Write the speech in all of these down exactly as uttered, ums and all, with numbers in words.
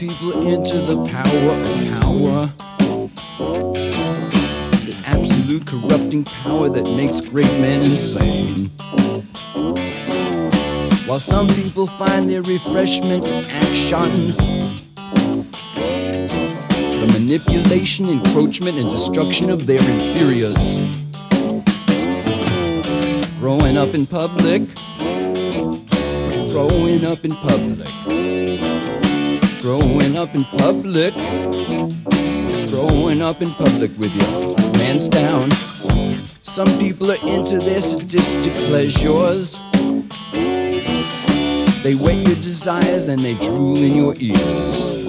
people into the power of power, the absolute corrupting power that makes great men insane. While some people find their refreshment in action, the manipulation, encroachment, and destruction of their inferiors. Growing up in public, growing up in public, growing up in public, growing up in public with your hands down. Some people are into their sadistic pleasures. They whet your desires and they drool in your ears.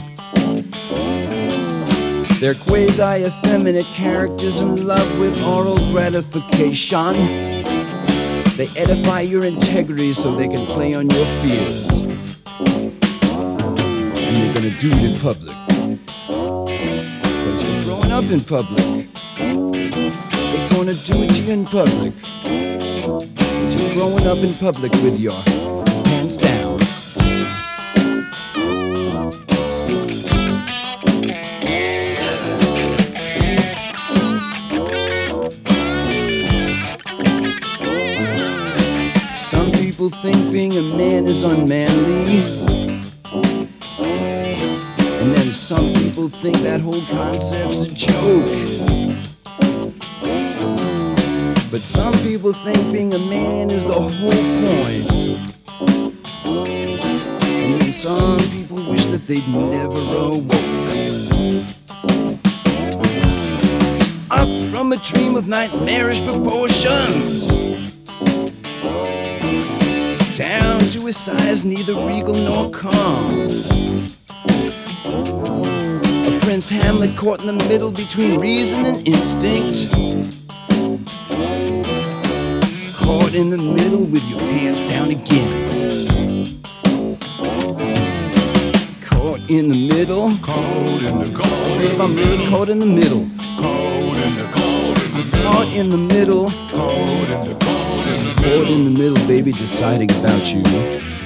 They're quasi-effeminate characters in love with oral gratification. They edify your integrity so they can play on your fears. And they're gonna do it in public, cause you're growing up in public. They're gonna do it to you in public, cause you're growing up in public with your hands down. Some people think being a man is unmanly, and then some people think that whole concept's a joke. But some people think being a man is the whole point, and then some people wish that they'd never awoke. Up from a dream of nightmarish proportions, down to a size neither regal nor calm. A Prince Hamlet caught in the middle between reason and instinct. Caught in the middle with your pants down again. Caught in the middle. Caught in the caught in the middle. Caught in the middle. Caught in the caught in the middle. Caught in the middle. Caught in the caught in the middle. Caught in the middle, baby, deciding about you.